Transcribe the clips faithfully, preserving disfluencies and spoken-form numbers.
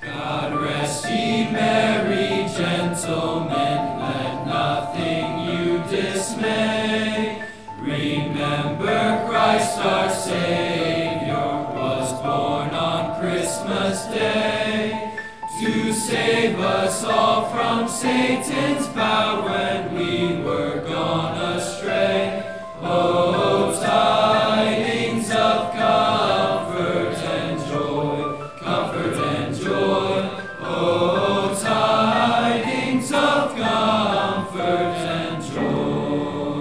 God rest ye merry gentlemen, let nothing you dismay. Remember Christ our Savior was born on Christmas Day, to save us all from Satan's power when we were gone astray. Oh, tidings of comfort and joy, comfort and joy. Oh, tidings of comfort and joy.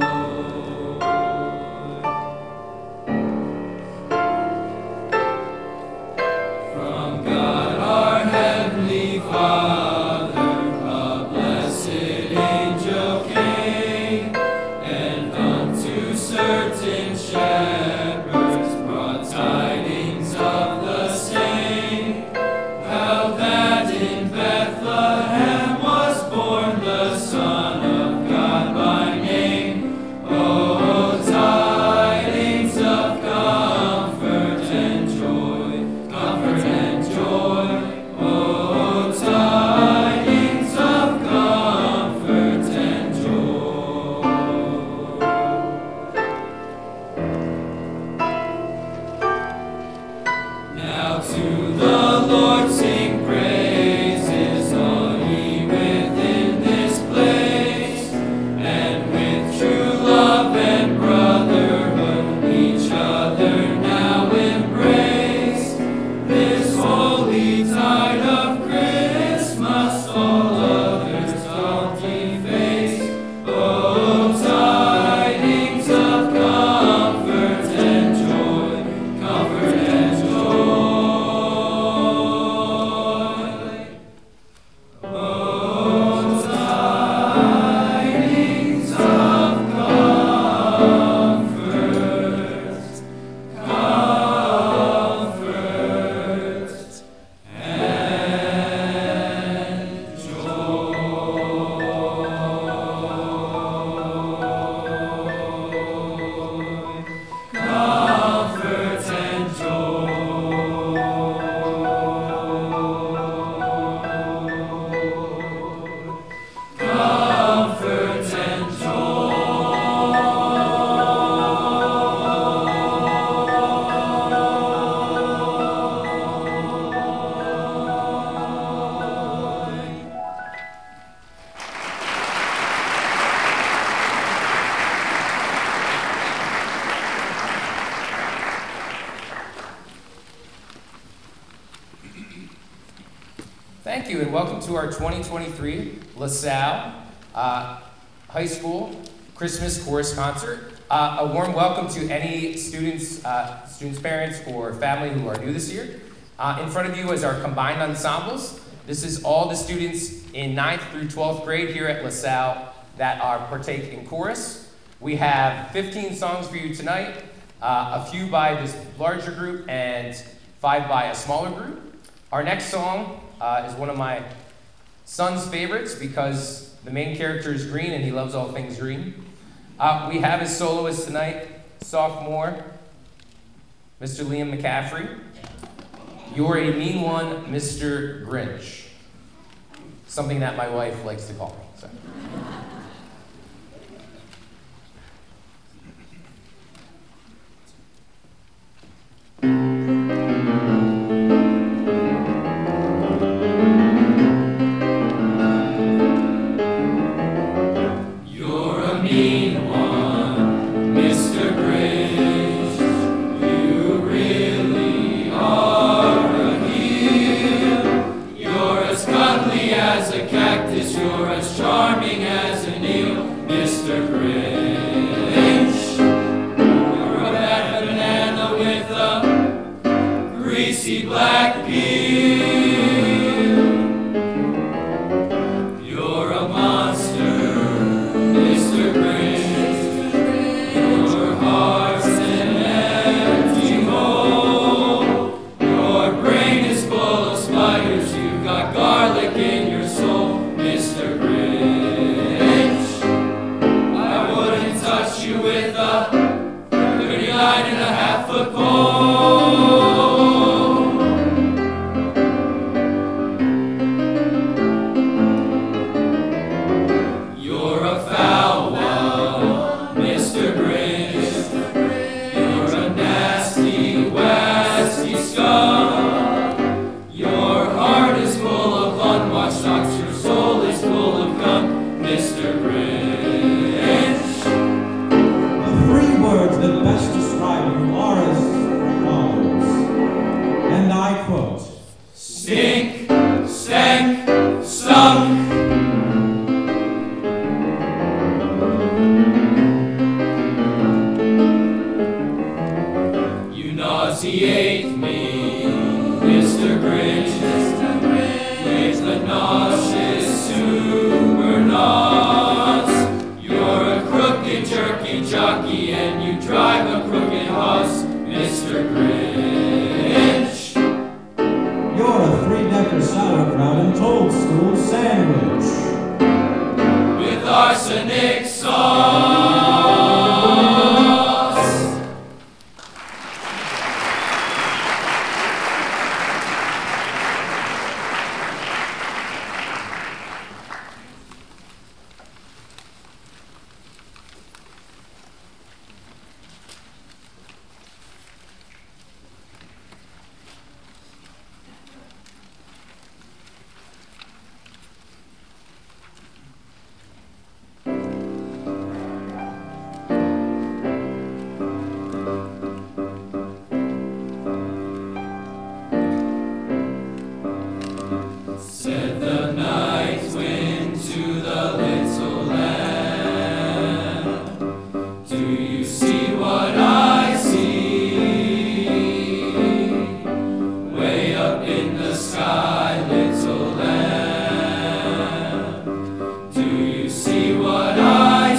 From God our Heavenly Father, a blessed angel came, and unto certain shepherds brought tidings of the same, how that in Bethlehem was born the Son of God by name. Oh, tidings of comfort and joy, comfort and joy. Oh, tidings of comfort and joy. Now to the Lord sing praises, all ye within this place, and with true love and brotherhood each other now embrace. This holy tide of Christmas all others doth deface. Oh, tidings of comfort and joy, comfort and joy. Oh, tidings of comfort, comfort and joy. Comfort and joy. Comfort and joy. Thank you, and welcome to our twenty twenty-three LaSalle uh, High School Christmas Chorus Concert. Uh, a warm welcome to any students, uh, students' parents, or family who are new this year. Uh, in front of you is our combined ensembles. This is all the students in ninth through twelfth grade here at LaSalle that are partake in chorus. We have fifteen songs for you tonight, uh, a few by this larger group and five by a smaller group. Our next song uh, is one of my son's favorites because the main character is green and he loves all things green. Uh, we have as soloist tonight, sophomore, Mister Liam McCaffrey. You're a mean one, Mister Grinch. Something that my wife likes to call me. So. You're a mean one, Mister Grinch. You really are a heel. You're as cuddly as a cactus. You're as charming as an eel, Mister Grinch. You're a bad banana with a greasy black peel. You're a monster, Mister Grinch. Your heart's an empty hole. Your brain is full of spiders. You've got garlic in your soul, Mister Grinch. I stink, stank, stunk. You nauseate me, Mister Grinch, with the nauseous super knots. You're a crooked, jerky jockey, and you drive a crooked horse, Mister Grinch. You're a three-decker sauerkraut and toadstool sandwich with arsenic sauce. Said the night wind to the little lamb, do you see what I see? Way up in the sky, little lamb, do you see what I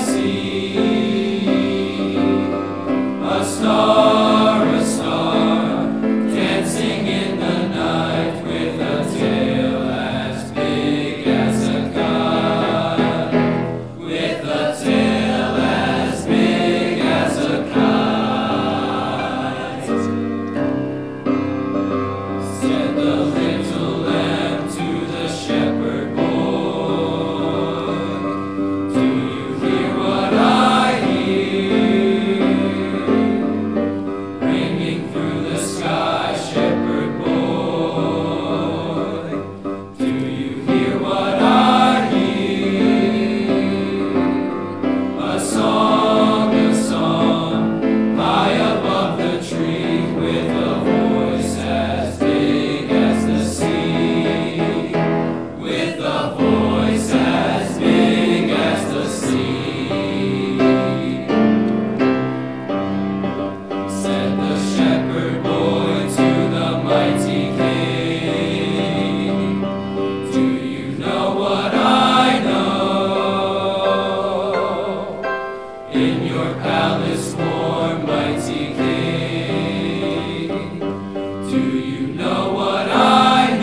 see? A star, a star, dancing in the night with a tail as big as a kite, with a tail as big as a kite. Said the little lamb to the shepherd boy, do you hear what I hear? Ringing through the sky, shepherd boy, do you hear what I hear? A song, a song, high above the tree, with a voice as big as the sea, with a voice as big as the sea. Said the shepherd boy to the mighty king, do you know what I know? In your palace warm, mighty king, do you know what I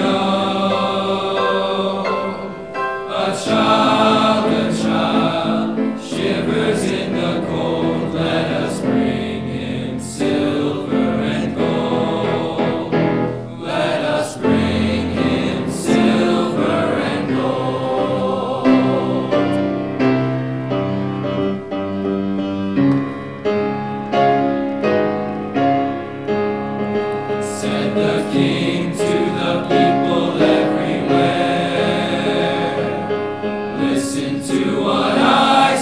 know? A child, a child, shivers in the cold, let us bring him silver and gold. Let us bring him silver and gold. Said the king to the people everywhere, listen to what I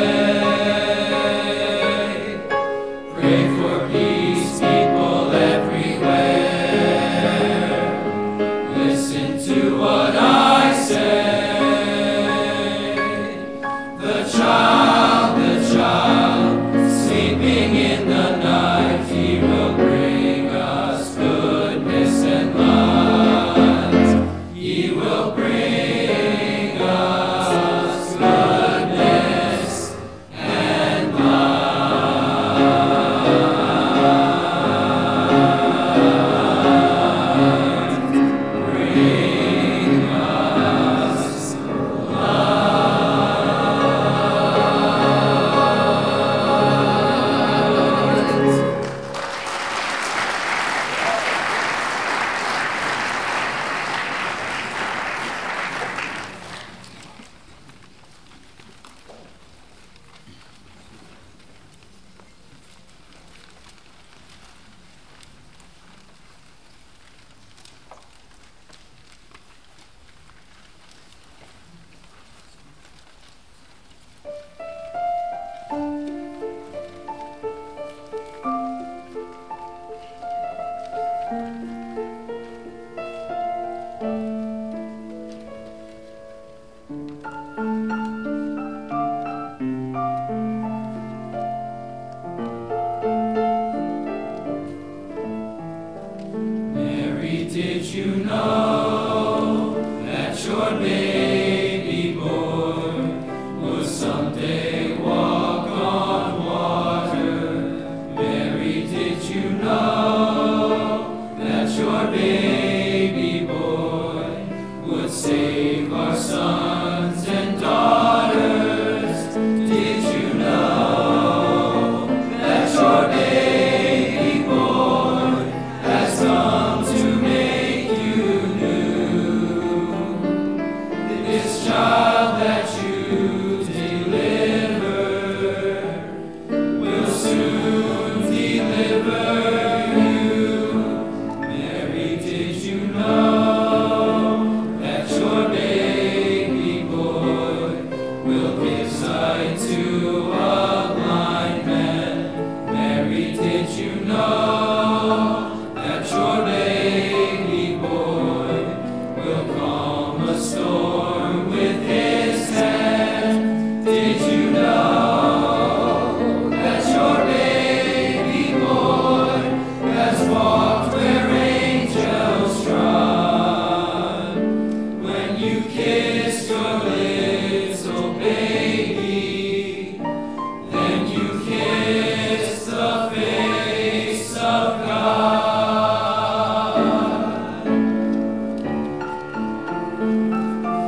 say. Pray for peace, people everywhere. Listen to what I say. The child, the child, sleeping in the night, he will bring us goodness and light. He will bring us goodness and light. Bring us storm with his hand. Did you know that your baby boy has walked where angels trod? When you kissed your little baby, then you kissed the face of God.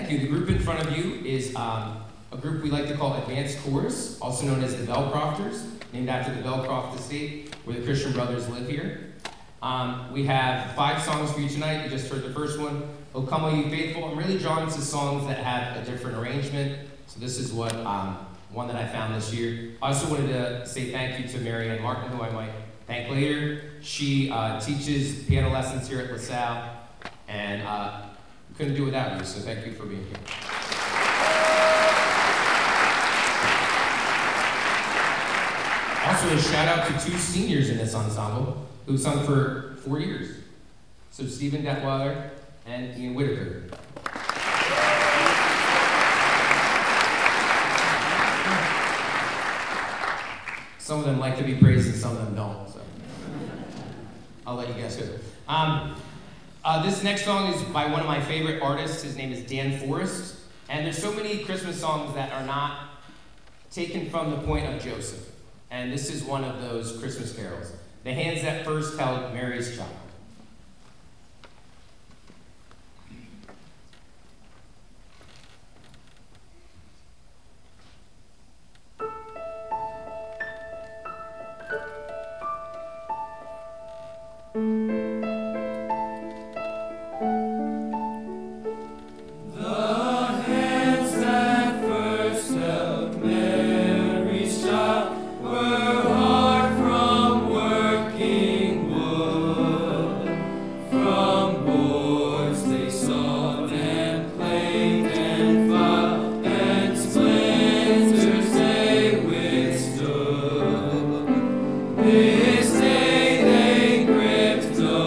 Thank you. The group in front of you is um, a group we like to call Advanced Chorus, also known as the Bellcrofters, named after the Bellcroft estate where the Christian brothers live here. Um, we have five songs for you tonight. You just heard the first one, O Come All Ye Faithful. I'm really drawn to songs that have a different arrangement, so this is what um, one that I found this year. I also wanted to say thank you to Mary Ann Martin, who I might thank later. She uh, teaches piano lessons here at LaSalle, and uh, couldn't do without you, so thank you for being here. Also, a shout out to two seniors in this ensemble who've sung for four years. So Stephen Detweiler and Ian Whitaker. Some of them like to be praised and some of them don't, so I'll let you guess who. Um, uh, this next song is by one of my favorite artists. His name is Dan Forrest. And there's so many Christmas songs that are not taken from the point of Joseph. And this is one of those Christmas carols. The hands that first held Mary's child. This day they gripped the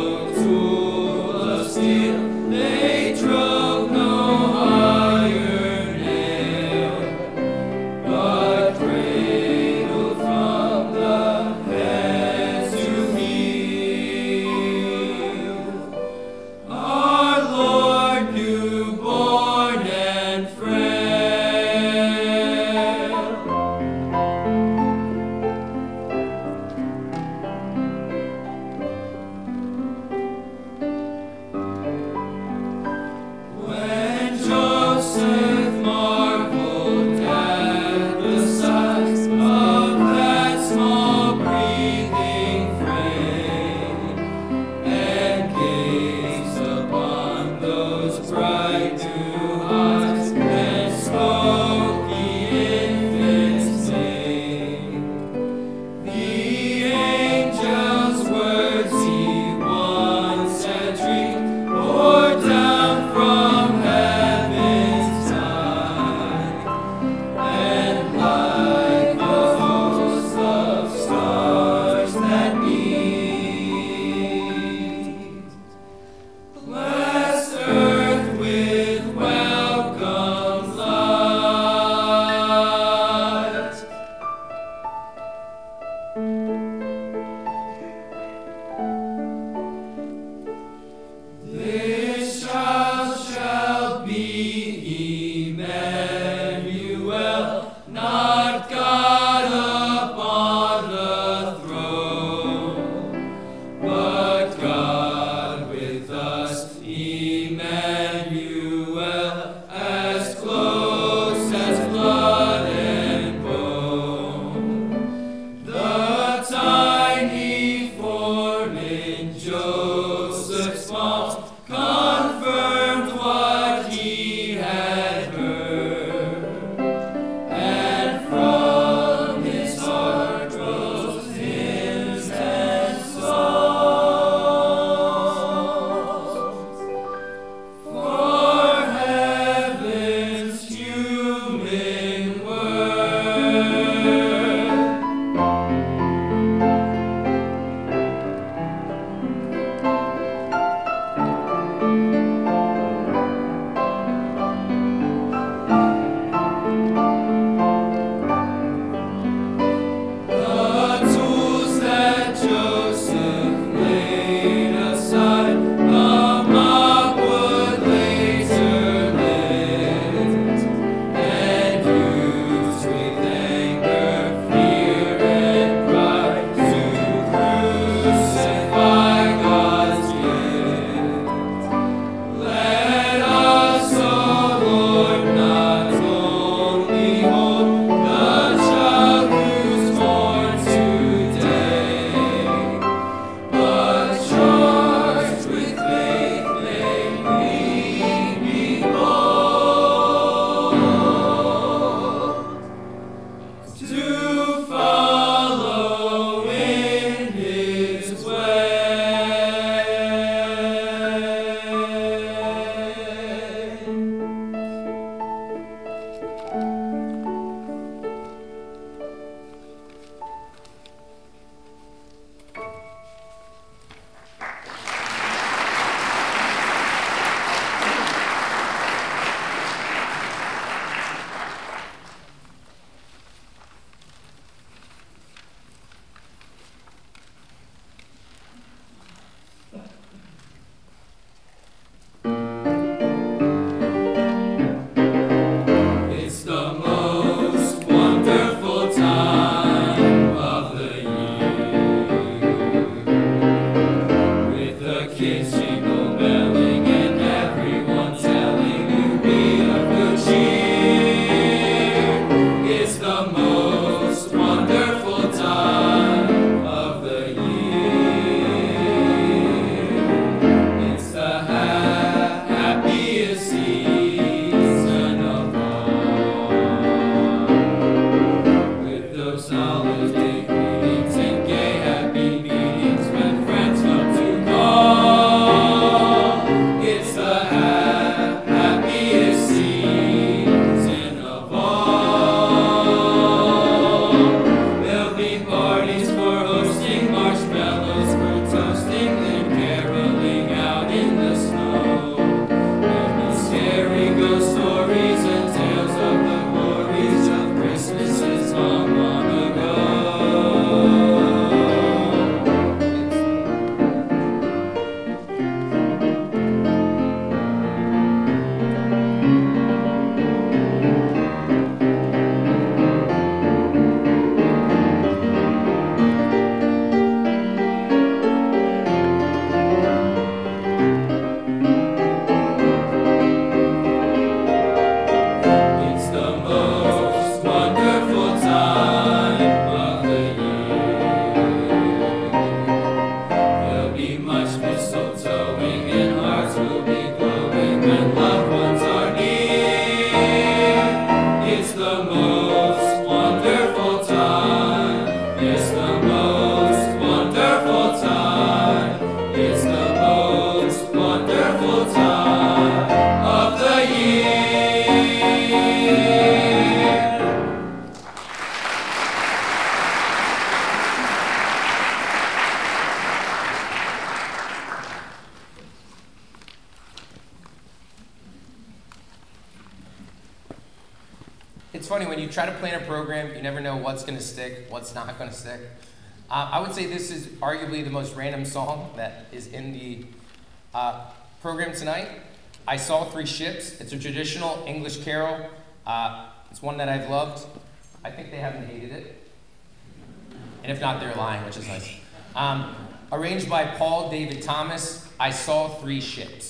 it's funny, when you try to plan a program, you never know what's going to stick, what's not going to stick. Uh, I would say this is arguably the most random song that is in the uh, program tonight. I Saw Three Ships. It's a traditional English carol. Uh, it's one that I've loved. I think they haven't hated it. And if not, they're lying, which is nice. Um, arranged by Paul David Thomas, I Saw Three Ships.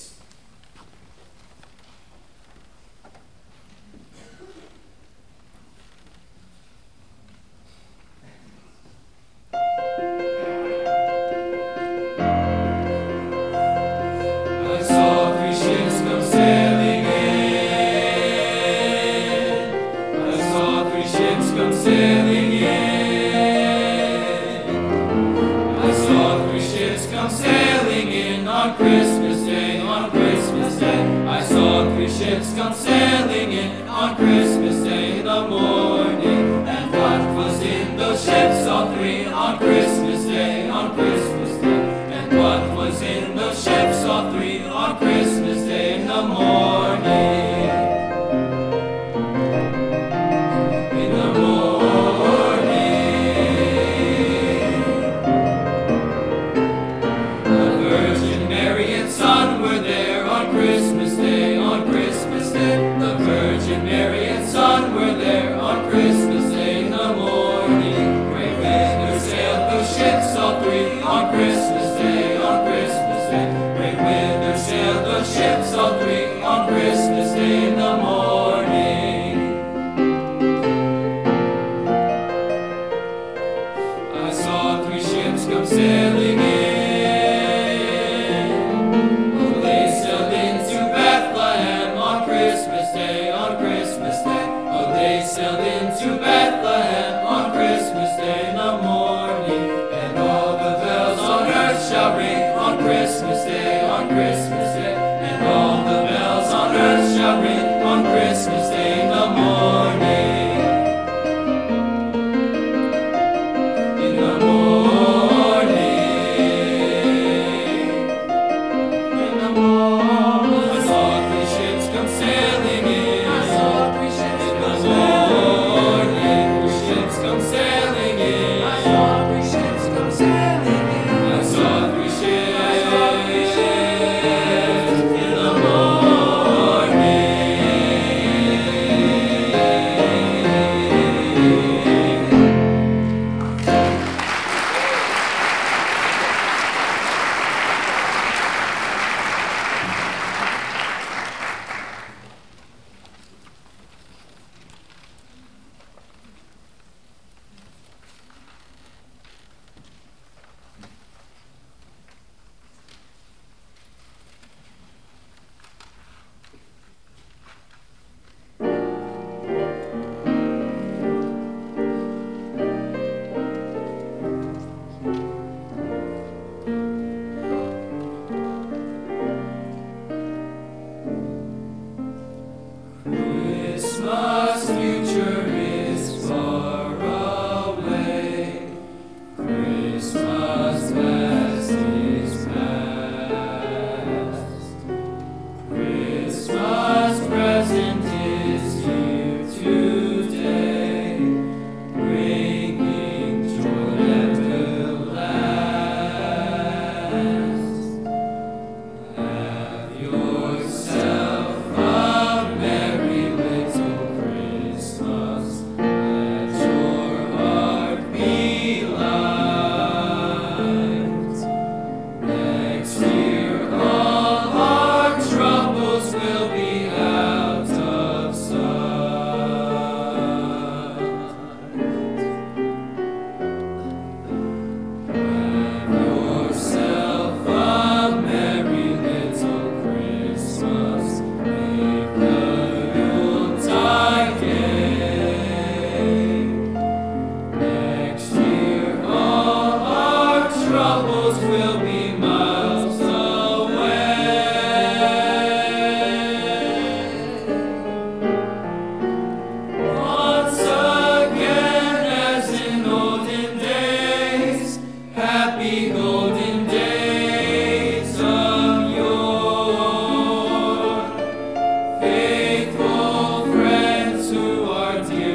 Ships come sailing in on Christmas Day in the morning. And what was in those ships, all three, on Christmas Day, on Christmas Day? And what was in those ships, all three, on Christmas Day in the morning? In the morning, the Virgin Mary and Son were there on Christmas Day, on Christmas Day. The Virgin Mary and Son were there on Christmas Day in the morning. Great wind sailed those ships, all three, on Christmas Day, on Christmas Day. Great wind sailed those ships, all three, on Christmas Day in the morning. I saw three ships come sailing in. Sailed into Bethlehem on Christmas Day in the morning. And all the bells on earth shall ring on Christmas Day, on Christmas Day. And all the bells on earth shall ring on Christmas Day in the morning. In the morning. In the morning. I saw three ships come sailing in. I saw three ships in the morning. Come sailing in. I saw three ships come sailing in. I saw three ships in the morning. Christmas future is far away. Christmas past is past. Christmas present is here today, bringing joy that will last. Have yourself a merry little Christmas. Let your heart be light. Next year all our troubles will be out of sight. Have yourself a merry little Christmas. Make the Yuletide gay. Next year all our troubles will be miles away. Once again, as in olden days, happy golden days of yore. Faithful friends who are dear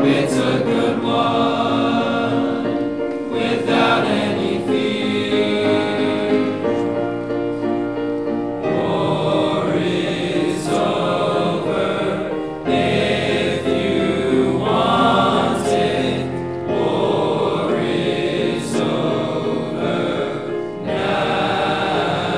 it's a good one, without any fear. War is over if you want it. War is over now.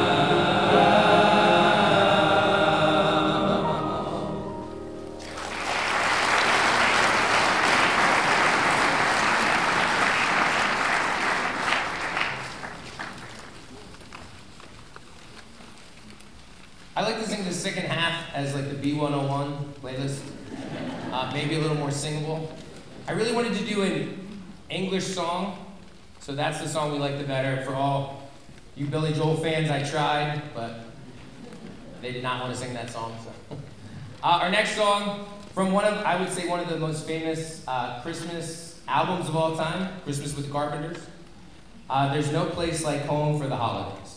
I like to sing the second half as like the B one oh one playlist, uh, maybe a little more singable. I really wanted to do an English song, so that's the song we like the better. For all you Billy Joel fans, I tried, but they did not want to sing that song. So. Uh, our next song from one of, I would say, one of the most famous uh, Christmas albums of all time, Christmas with the Carpenters. Uh, There's no place like home for the holidays.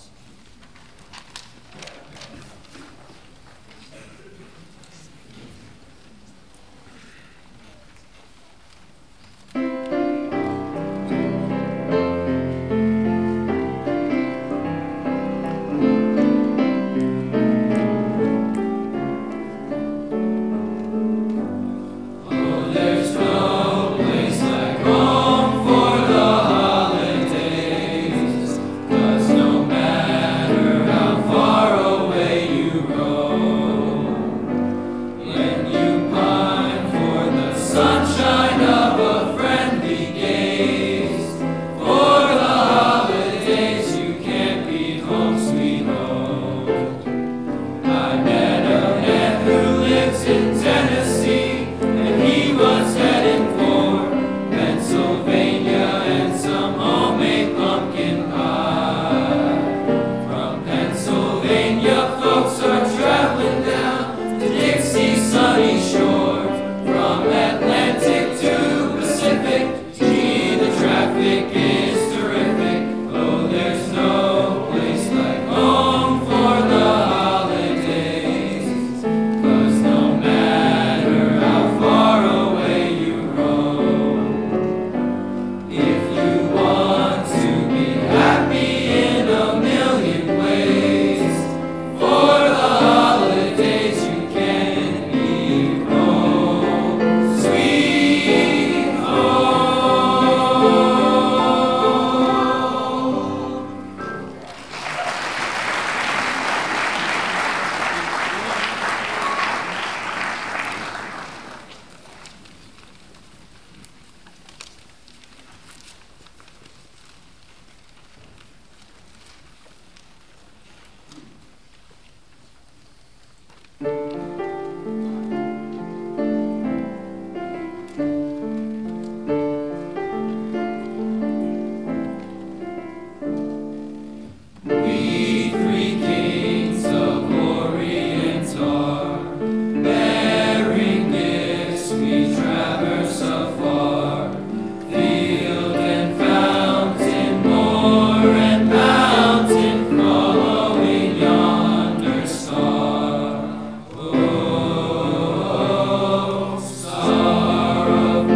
Oh, there's no place like home for the holidays, 'cause no matter how far away you roam, when you pine for the sunshine of a friendly gaze, for the holidays you can't be home, sweet home. I met a man who lives in Tennessee, and he was heading for Pennsylvania and some homemade pumpkin pie. From Pennsylvania, folks are traveling down to Dixie's sunny shores. From Atlantic to Pacific, gee, the traffic is terrific. Oh, there's no place like home for the holidays, 'cause no matter how far away you roam, if you want to be happy in a million ways, for the holidays you can be home, sweet home. We three kings of Orient are, bearing gifts we traverse afar, field and fountain, moor and mountain, following yonder star. Oh, star of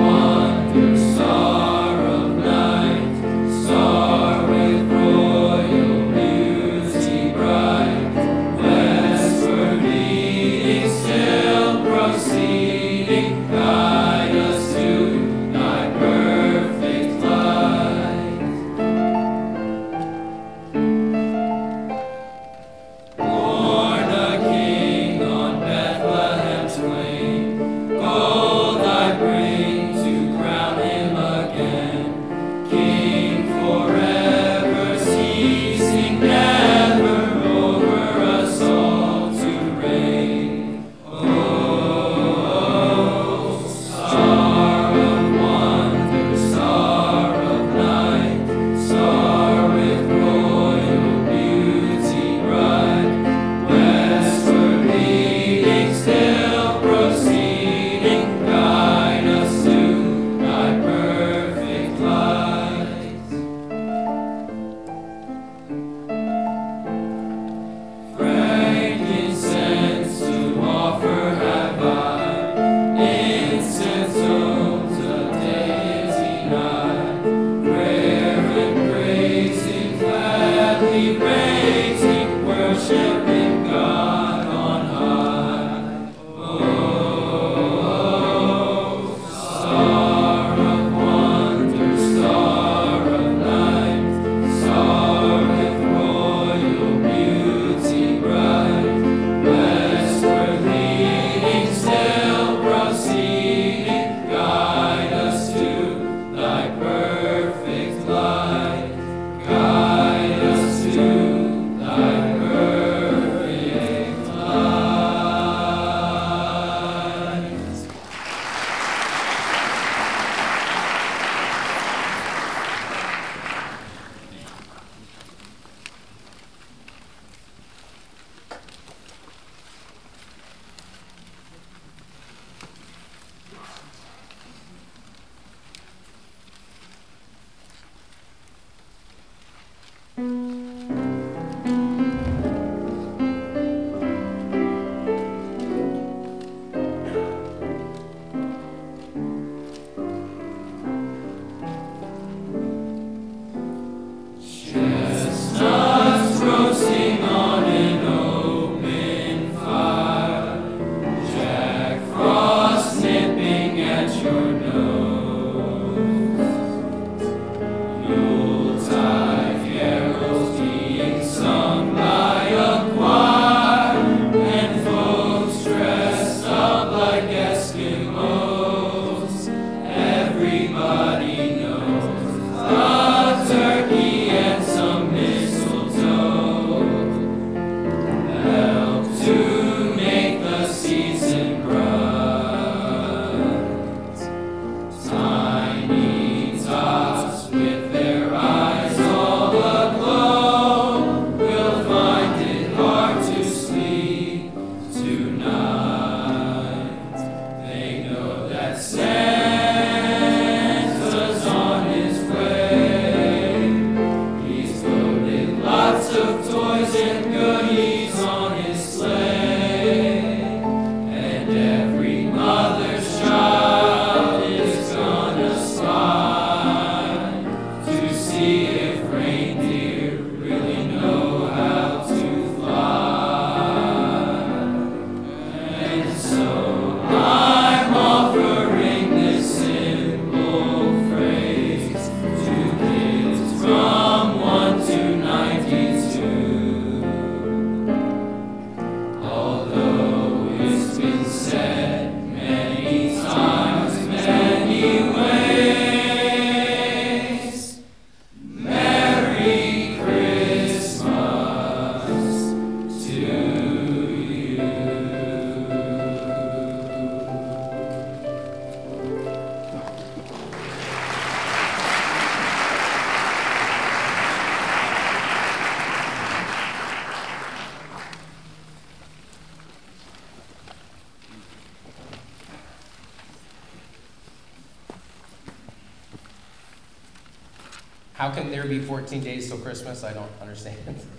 How can there be fourteen days till Christmas? I don't understand.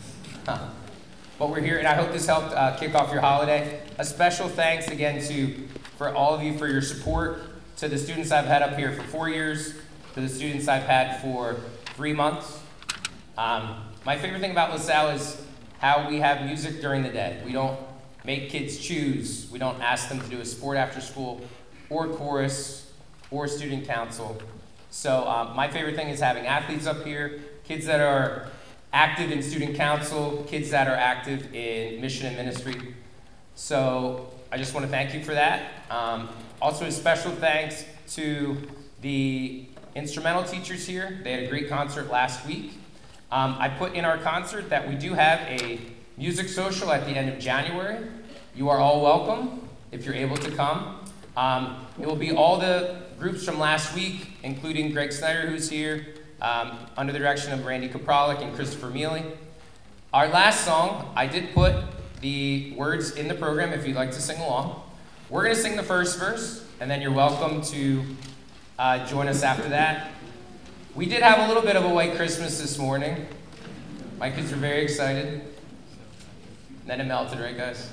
But we're here, and I hope this helped uh, kick off your holiday. A special thanks again to for all of you for your support, to the students I've had up here for four years, to the students I've had for three months. Um, my favorite thing about LaSalle is how we have music during the day. We don't make kids choose. We don't ask them to do a sport after school, or chorus, or student council. So um, my favorite thing is having athletes up here, kids that are active in student council, kids that are active in mission and ministry. So I just want to thank you for that. Um, also a special thanks to the instrumental teachers here. They had a great concert last week. Um, I put in our concert that we do have a music social at the end of January. You are all welcome if you're able to come. Um, it will be all the groups from last week, including Greg Snyder, who's here, um, under the direction of Randy Kapralik and Christopher Mealy. Our last song, I did put the words in the program if you'd like to sing along. We're going to sing the first verse, and then you're welcome to uh, join us after that. We did have a little bit of a white Christmas this morning. My kids are very excited. And then it melted, right, guys?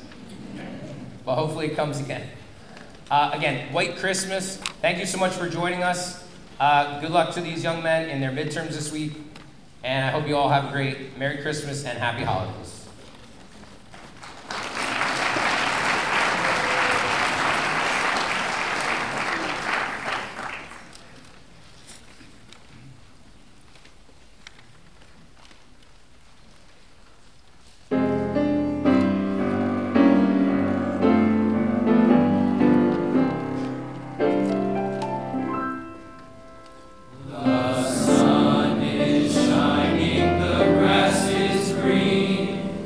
Well, hopefully it comes again. Uh, again, White Christmas. Thank you so much for joining us. Uh, good luck to these young men in their midterms this week. And I hope you all have a great Merry Christmas and Happy Holidays. The sun is shining, the grass is green.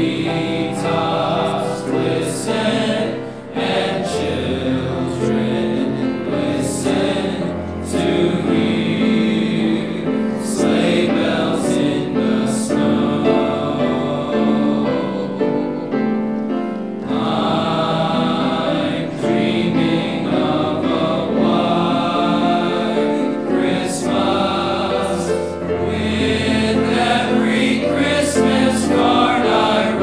treetops glisten and children listen to hear sleigh bells in the snow. I'm dreaming of a white Christmas with every Christmas card I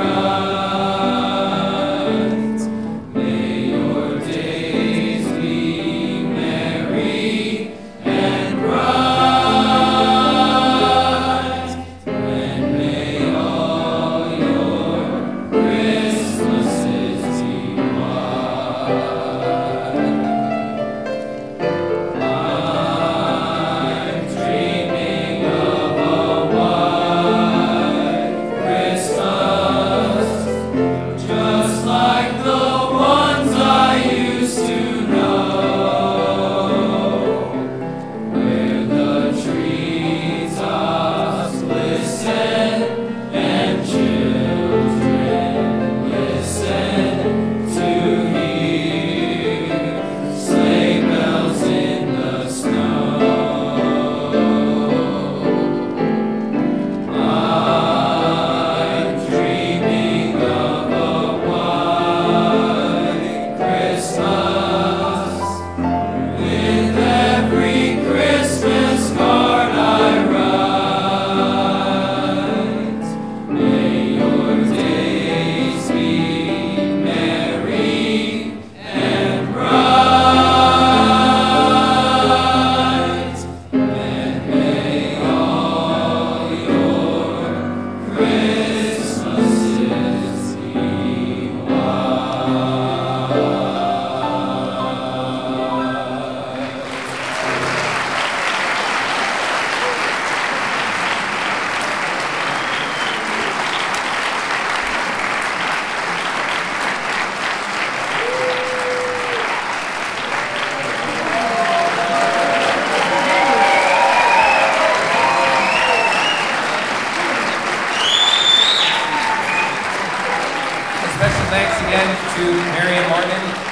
write. May your days be merry and bright, and may all your Christmases be white. I'm dreaming of a white Christmas, just like the ones I used to know, where the treetops glisten and children listen to hear sleigh bells in the snow. I'm dreaming of a white Christmas with every Christmas card I write. May your days be merry and bright, and may all your Christmases be white. A special thanks again to Marion Martin